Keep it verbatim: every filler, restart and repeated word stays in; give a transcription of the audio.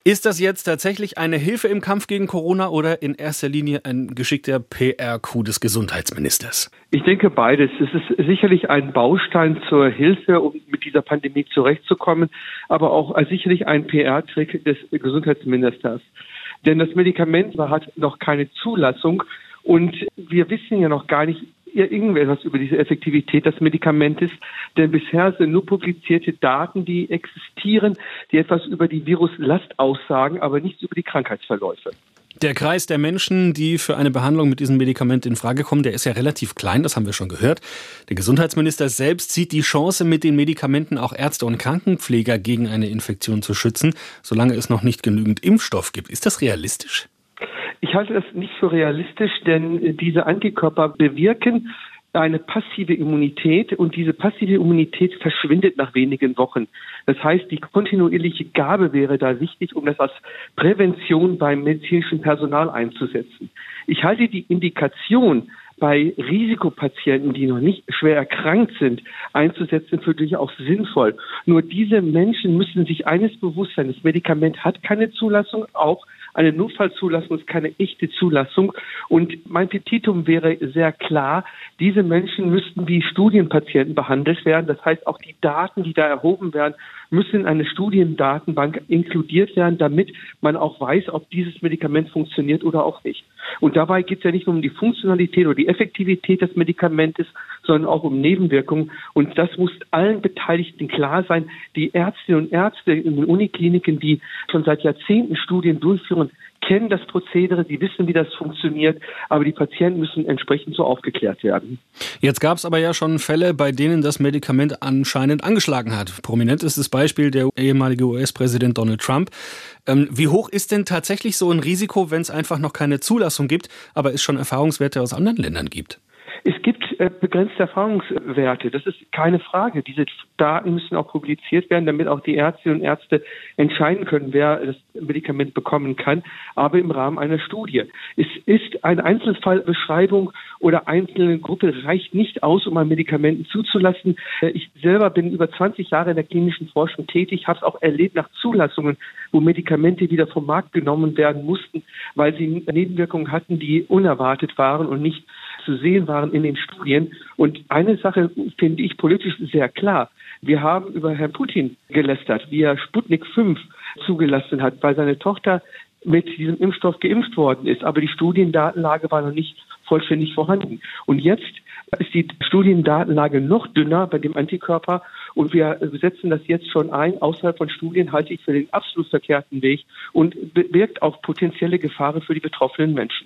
Ist das jetzt tatsächlich eine Hilfe im Kampf gegen Corona oder in erster Linie ein geschickter P R-Coup des Gesundheitsministers? Ich denke beides. Es ist sicherlich ein Baustein zur Hilfe, um mit dieser Pandemie zurechtzukommen, aber auch sicherlich ein P R-Trick des Gesundheitsministers. Denn das Medikament hat noch keine Zulassung und wir wissen ja noch gar nicht irgendetwas über diese Effektivität des Medikamentes, denn bisher sind nur publizierte Daten, die existieren, die etwas über die Viruslast aussagen, aber nichts über die Krankheitsverläufe. Der Kreis der Menschen, die für eine Behandlung mit diesem Medikament in Frage kommen, der ist ja relativ klein, das haben wir schon gehört. Der Gesundheitsminister selbst sieht die Chance, mit den Medikamenten auch Ärzte und Krankenpfleger gegen eine Infektion zu schützen, solange es noch nicht genügend Impfstoff gibt. Ist das realistisch? Ich halte das nicht für realistisch, denn diese Antikörper bewirken eine passive Immunität und diese passive Immunität verschwindet nach wenigen Wochen. Das heißt, die kontinuierliche Gabe wäre da wichtig, um das als Prävention beim medizinischen Personal einzusetzen. Ich halte die Indikation bei Risikopatienten, die noch nicht schwer erkrankt sind, einzusetzen, für durchaus sinnvoll. Nur diese Menschen müssen sich eines bewusst sein: Das Medikament hat keine Zulassung, auch eine Notfallzulassung ist keine echte Zulassung. Und mein Petitum wäre sehr klar: Diese Menschen müssten wie Studienpatienten behandelt werden. Das heißt, auch die Daten, die da erhoben werden, müssen in eine Studiendatenbank inkludiert werden, damit man auch weiß, ob dieses Medikament funktioniert oder auch nicht. Und dabei geht es ja nicht nur um die Funktionalität oder die Effektivität des Medikamentes, sondern auch um Nebenwirkungen. Und das muss allen Beteiligten klar sein. Die Ärztinnen und Ärzte in den Unikliniken, die schon seit Jahrzehnten Studien durchführen, kennen das Prozedere, die wissen, wie das funktioniert, aber die Patienten müssen entsprechend so aufgeklärt werden. Jetzt gab es aber ja schon Fälle, bei denen das Medikament anscheinend angeschlagen hat. Prominent ist das Beispiel der ehemalige U S-Präsident Donald Trump. Ähm, wie hoch ist denn tatsächlich so ein Risiko, wenn es einfach noch keine Zulassung gibt, aber es schon Erfahrungswerte aus anderen Ländern gibt? Es gibt äh, begrenzte Erfahrungswerte, das ist keine Frage. Diese Daten müssen auch publiziert werden, damit auch die Ärztinnen und Ärzte entscheiden können, wer das Medikament bekommen kann, aber im Rahmen einer Studie. Es ist eine Einzelfallbeschreibung oder einzelne Gruppe reicht nicht aus, um ein Medikament zuzulassen. Ich selber bin über zwanzig Jahre in der klinischen Forschung tätig, habe es auch erlebt nach Zulassungen, wo Medikamente wieder vom Markt genommen werden mussten, weil sie Nebenwirkungen hatten, die unerwartet waren und nicht zu sehen waren in den Studien. Und eine Sache finde ich politisch sehr klar. Wir haben über Herrn Putin gelästert, wie er Sputnik fünf zugelassen hat, weil seine Tochter mit diesem Impfstoff geimpft worden ist. Aber die Studiendatenlage war noch nicht vollständig vorhanden. Und jetzt ist die Studiendatenlage noch dünner bei dem Antikörper und wir setzen das jetzt schon ein. Außerhalb von Studien halte ich für den absolut verkehrten Weg und birgt auch potenzielle Gefahren für die betroffenen Menschen.